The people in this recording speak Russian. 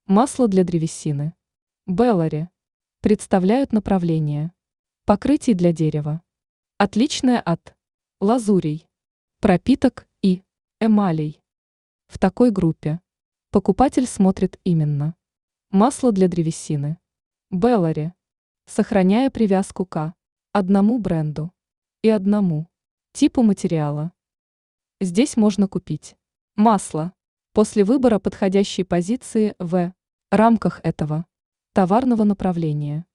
Масло для древесины. Беллари. Представляют направление. Покрытий для дерева. Отличное от лазурей, пропиток и эмалей. В такой группе покупатель смотрит именно масло для древесины. Беллари. Сохраняя привязку к одному бренду и одному типу материала. Здесь можно купить масло после выбора подходящей позиции в рамках этого товарного направления.